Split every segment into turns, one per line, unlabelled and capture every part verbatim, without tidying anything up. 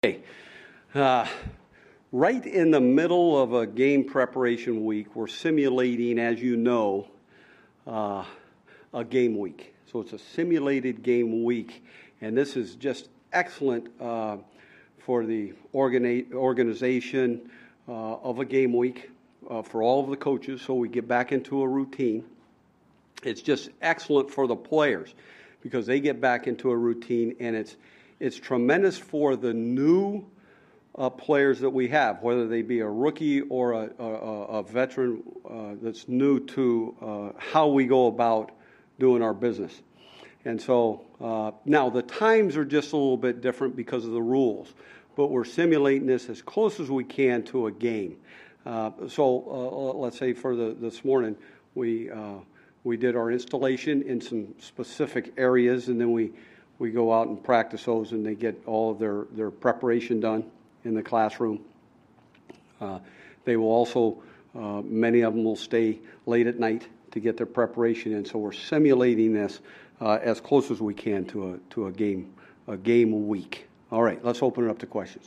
Hey, uh, right in the middle of a game preparation week, we're simulating, as you know, uh, a game week. So it's a simulated game week, and this is just excellent uh, for the organi- organization uh, of a game week uh, for all of the coaches, so we get back into a routine. It's just excellent for the players because they get back into a routine, and it's It's tremendous for the new uh, players that we have, whether they be a rookie or a, a, a veteran uh, that's new to uh, how we go about doing our business. And so uh, now the times are just a little bit different because of the rules, but we're simulating this as close as we can to a game. Uh, so uh, let's say for the, this morning, we uh, we did our installation in some specific areas, and then we We go out and practice those, and they get all of their, their preparation done in the classroom. Uh, they will also, uh, many of them will stay late at night to get their preparation in. So we're simulating this uh, as close as we can to a to a game a game week. All right, let's open it up to questions.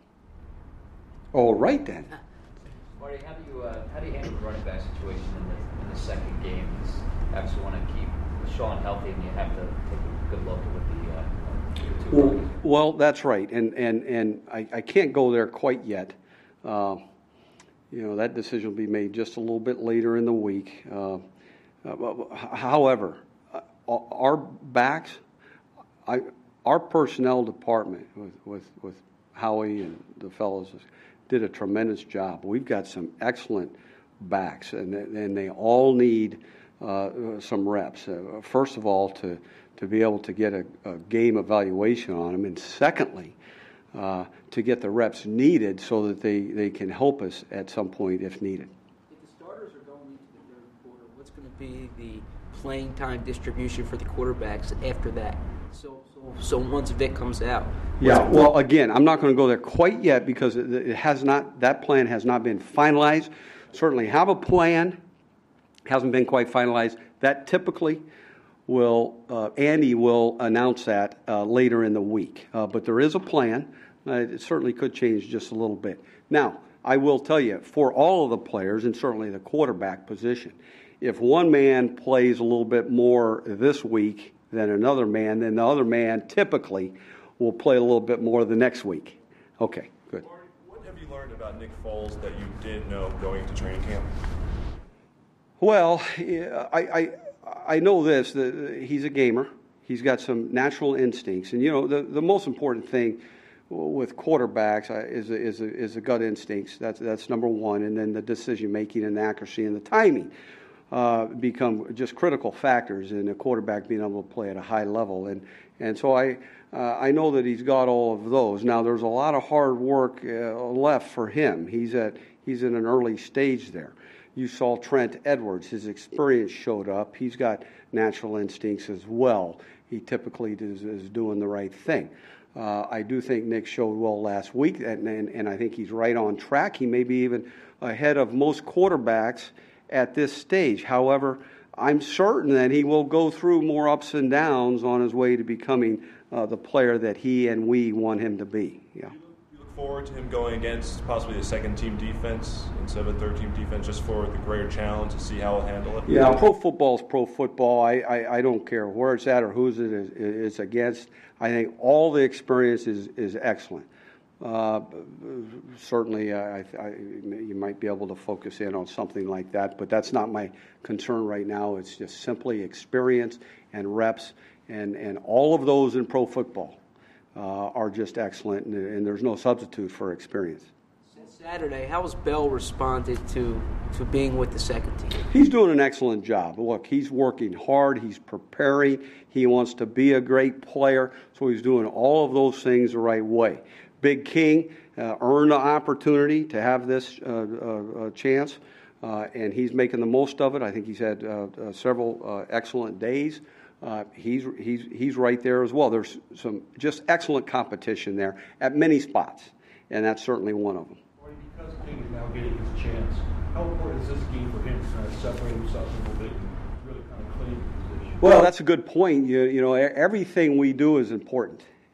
All right then.
Marty, how do you uh, how do you handle the running back situation in the in the second game? You obviously want to keep Sean healthy, and you have to take a good look at what the uh, two
well, well, that's right, and and and I, I can't go there quite yet. Uh, you know, that decision will be made just a little bit later in the week. Uh, uh, however, uh, our backs, I, our personnel department with, with with Howie and the fellows did a tremendous job. We've got some excellent backs, and and they all need Uh, some reps. Uh, first of all, to to be able to get a, a game evaluation on them, and secondly, uh, to get the reps needed so that they, they can help us at some point if needed.
If the starters are going into the third quarter, what's going to be the playing time distribution for the quarterbacks after that? So, so, so once Vic comes out.
Yeah. Well, again, I'm not going to go there quite yet because it, it has not. That plan has not been finalized. Certainly have a plan. Hasn't been quite finalized. That typically will, uh, Andy will announce that uh, later in the week. Uh, but there is a plan. Uh, it certainly could change just a little bit. Now, I will tell you, for all of the players, and certainly the quarterback position, if one man plays a little bit more this week than another man, then the other man typically will play a little bit more the next week. Okay, good.
Marty, what have you learned about Nick Foles that you didn't know going into training camp?
Well, I, I I know this, that he's a gamer. He's got some natural instincts. And, you know, the, the most important thing with quarterbacks is a, is, a, is the gut instincts. That's, that's number one. And then the decision-making and the accuracy and the timing uh, become just critical factors in a quarterback being able to play at a high level. And, and so I, uh, I know that he's got all of those. Now, there's a lot of hard work uh, left for him. He's at he's in an early stage there. You saw Trent Edwards. His experience showed up. He's got natural instincts as well. He typically is, is doing the right thing. Uh, I do think Nick showed well last week, and, and, and I think he's right on track. He may be even ahead of most quarterbacks at this stage. However, I'm certain that he will go through more ups and downs on his way to becoming uh, the player that he and we want him to be. Yeah.
Forward to him going against possibly a second-team defense instead of a third-team defense, just for the greater challenge to see how he'll handle it?
Yeah, pro football is pro football. I, I, I don't care where it's at or who's it is it's against. I think all the experience is, is excellent. Uh, certainly, I, I, you might be able to focus in on something like that, but that's not my concern right now. It's just simply experience and reps, and, and all of those in pro football Uh, are just excellent, and, and there's no substitute for experience.
Since Saturday, how has Bell responded to, to being with the second team?
He's doing an excellent job. Look, he's working hard. He's preparing. He wants to be a great player, so he's doing all of those things the right way. Big King uh, earned the opportunity to have this uh, uh, chance, uh, and he's making the most of it. I think he's had uh, uh, several uh, excellent days. Uh, he's he's he's right there as well. There's some just excellent competition there at many spots, and that's certainly one of them.
Because King is now getting his chance, how important is this game for him to kind of separate himself a little bit and really kind of claim the position?
Well, that's a good point. You you know, everything we do is important.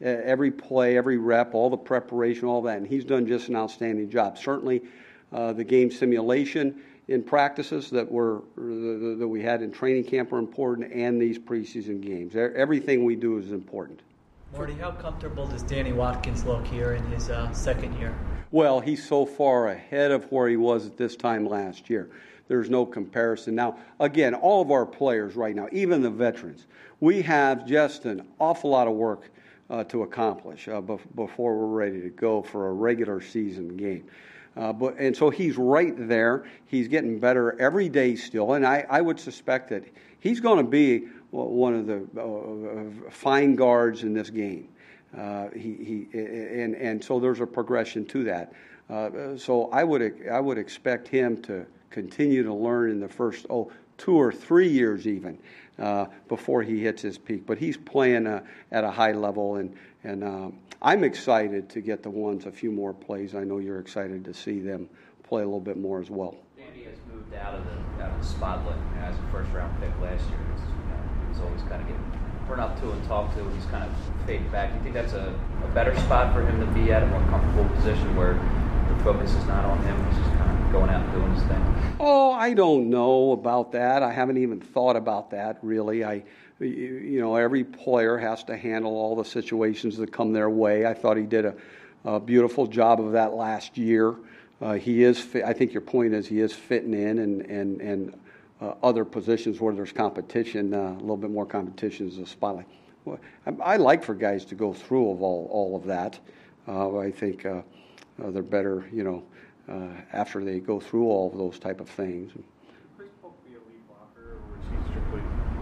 every play, every rep, all the preparation, all that, and he's done just an outstanding job. Certainly, uh, the game simulation in practices that were that we had in training camp are important, and these preseason games. Everything we do is important.
Marty, how comfortable does Danny Watkins look here in his uh, second year? Well,
he's so far ahead of where he was at this time last year. There's no comparison. Now, again, all of our players right now, even the veterans, we have just an awful lot of work uh, to accomplish uh, before we're ready to go for a regular season game. Uh, but and so he's right there. He's getting better every day still, and I, I would suspect that he's going to be one of the uh, fine guards in this game. Uh, he, he and and so there's a progression to that. Uh, so I would I would expect him to continue to learn in the first oh two or three years even uh, before he hits his peak. But he's playing uh, at a high level, and and uh, I'm excited to get the ones a few more plays. I know you're excited to see them play a little bit more as well.
Danny has moved out of the out of the spotlight as a first round pick last year. It's, you know, he was always kind of getting run up to and talked to. He's kind of faded back. Do you think that's a, a better spot for him to be at, a more comfortable position where the focus is not on him? He's just kind of going out and doing his thing.
Oh, I don't know about that. I haven't even thought about that really. I, you know, every player has to handle all the situations that come their way. I thought he did a, a beautiful job of that last year. Uh, he is. Fit, I think your point is he is fitting in, and and and uh, other positions where there's competition, uh, a little bit more competition is a spotlight. Well, I, I like for guys to go through of all all of that. Uh, I think uh, uh, they're better, you know, uh, after they go through all of those type of things.
Chris Polk be a lead blocker, or is he strictly?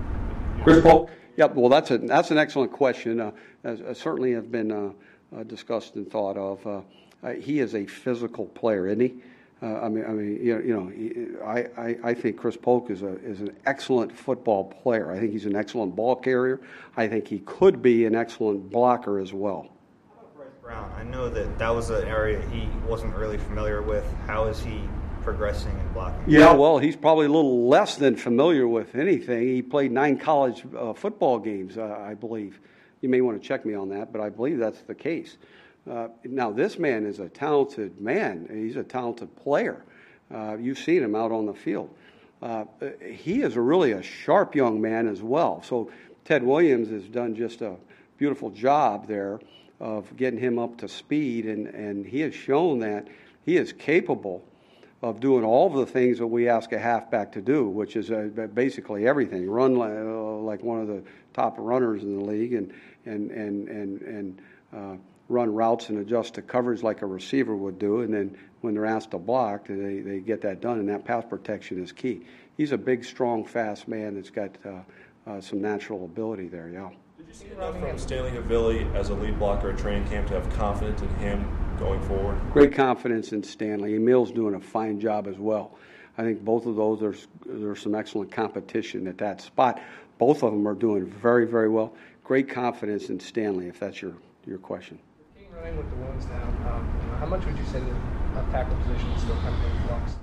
Chris Polk. Yep. Well, that's a that's an excellent question. Uh, as, uh, certainly have been uh, uh, discussed and thought of. Uh, uh, he is a physical player, isn't he? Uh, I mean, I mean, you know, you know he, I, I, I think Chris Polk is a is an excellent football player. I think he's an excellent ball carrier. I think he could be an excellent blocker as well.
How about Bryce Brown? I know that that was an area he wasn't really familiar with. How is he progressing and blocking?
Yeah, well, he's probably a little less than familiar with anything. He played nine college uh, football games, uh, I believe. You may want to check me on that, but I believe that's the case. Uh, now, this man is a talented man. He's a talented player. Uh, you've seen him out on the field. Uh, he is a really a sharp young man as well. So Ted Williams has done just a beautiful job there of getting him up to speed, and, and he has shown that he is capable of doing all of the things that we ask a halfback to do, which is uh, basically everything. Run like, uh, like one of the top runners in the league, and and and and and uh, run routes and adjust to coverage like a receiver would do. And then when they're asked to block, they they get that done. And that pass protection is key. He's a big, strong, fast man that's got uh, uh, some natural ability there. Yeah.
Did you see enough from Stanley Havili as a lead blocker at training camp to have confidence in him going forward?
Great confidence in Stanley. Emil's doing a fine job as well. I think both of those, there's there's some excellent competition at that spot. Both of them are doing very, very well. Great confidence in Stanley, if that's your, your question.
King running with the wounds now, um, you know, how much would you say the tackle position is still kind of in flux?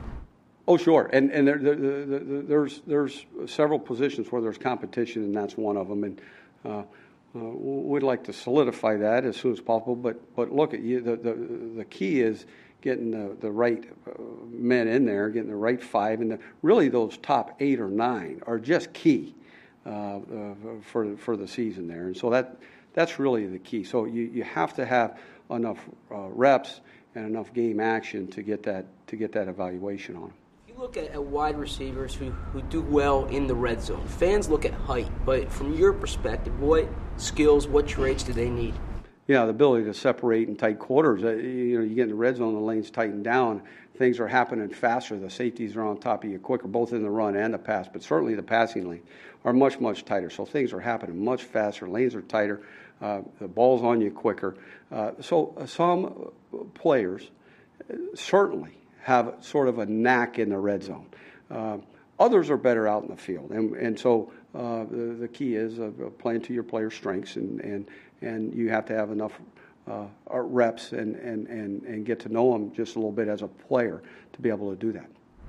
Oh, sure, and and there, there, there, there's there's several positions where there's competition, and that's one of them. And uh, uh, we'd like to solidify that as soon as possible. But but look at you. The the, the key is getting the, the right men in there, getting the right five, and the, really those top eight or nine are just key uh, uh, for for the season there. And so that that's really the key. So you, you have to have enough uh, reps and enough game action to get that to get that evaluation on them.
Look at, at wide receivers who, who do well in the red zone. Fans look at height, but from your perspective, what skills, what traits do they need?
Yeah, the ability to separate in tight quarters. Uh, you know, you get in the red zone, the lanes tighten down, things are happening faster. The safeties are on top of you quicker, both in the run and the pass, but certainly the passing lane are much, much tighter. So things are happening much faster, lanes are tighter, uh, the ball's on you quicker. Uh, so uh, some players uh, certainly have sort of a knack in the red zone. Uh, others are better out in the field, and and so uh, the, the key is uh, playing to your player's strengths, and, and, and you have to have enough uh, reps and, and, and, and get to know them just a little bit as a player to be able to do that.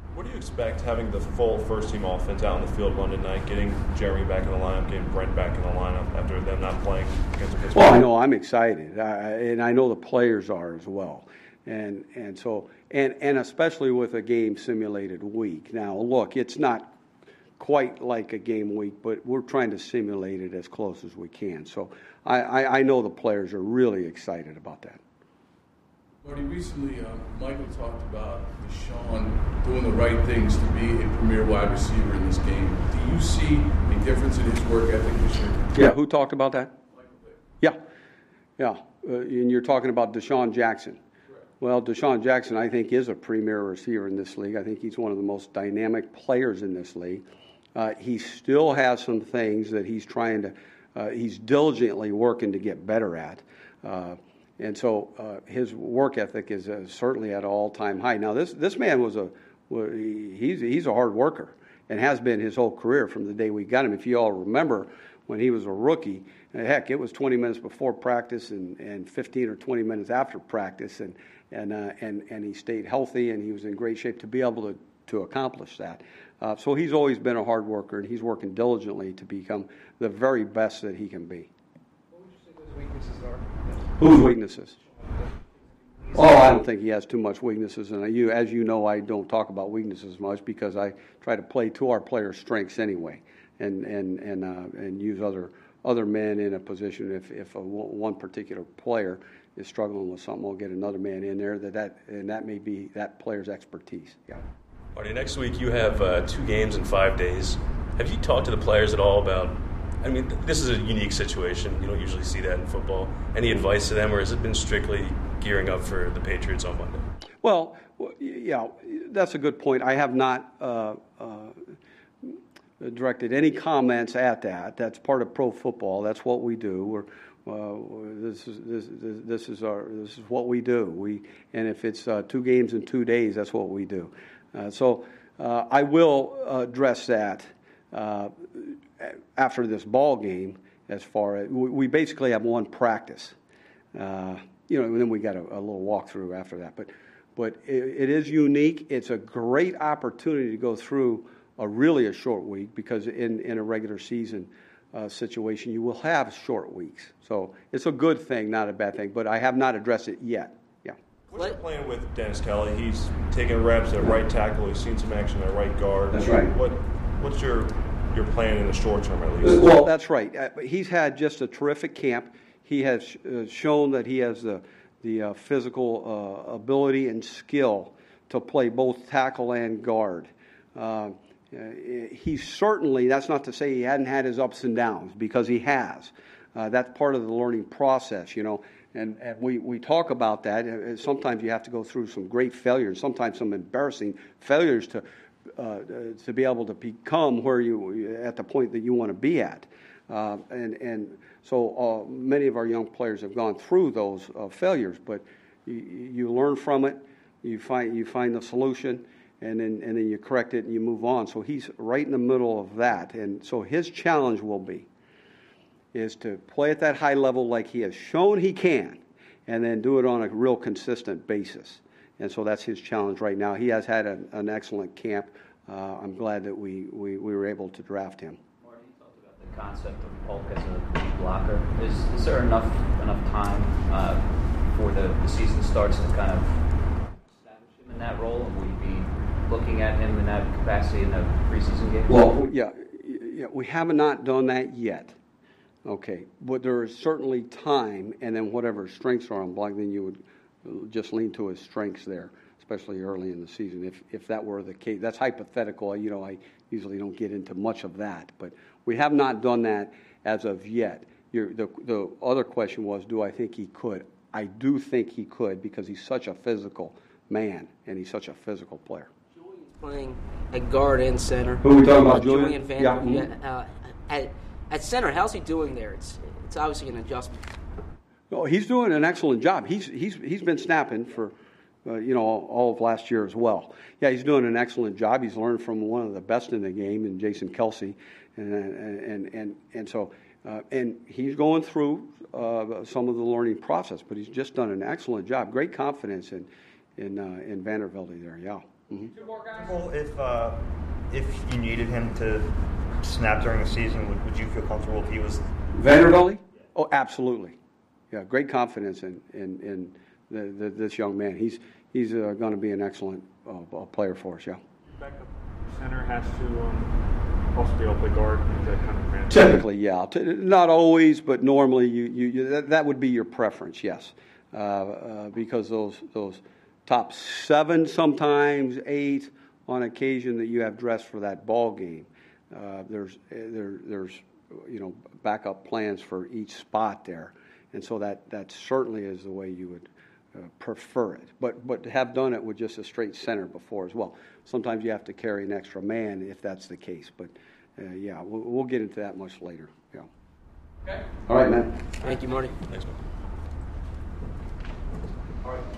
What do you expect having the full first-team offense out on the field Monday night, getting Jeremy back in the lineup, getting Brent back in the lineup after them not playing against the Pittsburgh?
Well, I know I'm excited, I, and I know the players are as well, and and so and and especially with a game simulated week. Now, look, it's not quite like a game week, but we're trying to simulate it as close as we can. So I, I, I know the players are really excited about that.
Marty, recently uh, Michael talked about Deshaun doing the right things to be a premier wide receiver in this game. Do you see a difference in his work ethic this year?
Yeah, who talked about that?
Michael did.
Yeah, yeah, uh, and you're talking about Deshaun Jackson.
Correct.
Well, Deshaun Jackson, I think, is a premier receiver in this league. I think he's one of the most dynamic players in this league. Uh, he still has some things that he's trying to, uh, he's diligently working to get better at. Uh, And so uh, his work ethic is uh, certainly at an all-time high. Now, this this man was a he's he's a hard worker and has been his whole career from the day we got him. If you all remember when he was a rookie, heck, it was twenty minutes before practice and, and fifteen or twenty minutes after practice, and and uh, and and he stayed healthy and he was in great shape to be able to to accomplish that. Uh, so he's always been a hard worker, and he's working diligently to become the very best that he can be.
What would you say those weaknesses are?
Whose weaknesses? Oh, I don't think he has too much weaknesses, and you, as you know, I don't talk about weaknesses much because I try to play to our players' strengths anyway, and and and uh, and use other other men in a position. If if a, one particular player is struggling with something, we'll get another man in there that that and that may be that player's expertise. Yeah.
Marty, next week you have uh, two games in five days. Have you talked to the players at all about? I mean, this is a unique situation. You don't usually see that in football. Any advice to them, or has it been strictly gearing up for the Patriots on Monday?
Well, yeah, that's a good point. I have not uh, uh, directed any comments at that. That's part of pro football. That's what we do. We're, uh, this is this, this is our this is what we do. We and if it's uh, two games in two days, that's what we do. Uh, so uh, I will address that. Uh, after this ball game, as far as we basically have one practice, uh, you know, and then we got a, a little walkthrough after that. But, but it, it is unique. It's a great opportunity to go through a really a short week because in, in a regular season uh, situation, you will have short weeks. So it's a good thing, not a bad thing. But I have not addressed it yet. Yeah.
What's your plan with Dennis Kelly? He's taking reps at right tackle. He's seen some action at right guard.
That's right.
What, what's your your plan in the short term, at least?
Well, that's right. Uh, he's had just a terrific camp. He has uh, shown that he has the the uh, physical uh, ability and skill to play both tackle and guard. Uh, he certainly, that's not to say he hadn't had his ups and downs, because he has. Uh, that's part of the learning process, you know. And, and we, we talk about that. Sometimes you have to go through some great failures, sometimes some embarrassing failures to Uh, to be able to become where you at the point that you want to be at, uh, and and so uh, many of our young players have gone through those uh, failures. But you, you learn from it, you find you find the solution, and then and then you correct it and you move on. So he's right in the middle of that, and so his challenge will be is to play at that high level like he has shown he can, and then do it on a real consistent basis. And so that's his challenge right now. He has had an, an excellent camp. Uh, I'm glad that we, we, we were able to draft him.
Marty, you talked about the concept of Polk as a lead blocker. Is, is there enough enough time uh, before the, the season starts to kind of establish him in that role? And will you be looking at him in that capacity in the preseason game?
Well, yeah, yeah, we have not done that yet. Okay, but there is certainly time, and then whatever strengths are on block, then you would just lean to his strengths there, especially early in the season. If if that were the case, that's hypothetical. You know, I usually don't get into much of that, but we have not done that as of yet. You're, the the other question was, do I think he could? I do think he could, because he's such a physical man and he's such a physical player.
Julian's playing at guard and center.
Who are we talking about,
uh,
Julian?
Julian Van
Yeah.
yeah, uh, at at center. How's he doing there? It's it's obviously an adjustment.
Oh, he's doing an excellent job. He's he's he's been snapping for, uh, you know, all, all of last year as well. Yeah, he's doing an excellent job. He's learned from one of the best in the game, in Jason Kelsey, and and and and so uh, and he's going through uh, some of the learning process. But he's just done an excellent job. Great confidence in in uh, in Vandervelde there. Yeah. Mm-hmm.
Well, if uh, if you needed him to snap during the season, would, would you feel comfortable if he was
Vanderbilt? Oh, absolutely. Yeah, great confidence in in, in the, the, this young man. He's he's uh, going to be an excellent uh, player for us. Yeah.
Backup center has to um, also be able to play guard. Is that kind of advantage?
Typically, yeah. T- not always, but normally you, you, you that, that would be your preference. Yes, uh, uh, because those those top seven, sometimes eight, on occasion that you have dressed for that ball game. Uh, there's there there's you know backup plans for each spot there, and so that, that certainly is the way you would uh, prefer it. But but to have done it with just a straight center before as well. Sometimes you have to carry an extra man if that's the case. But uh, yeah, we'll, we'll get into that much later. Yeah.
Okay.
All right, man.
Thank you, Marty.
Thanks, man.
All right.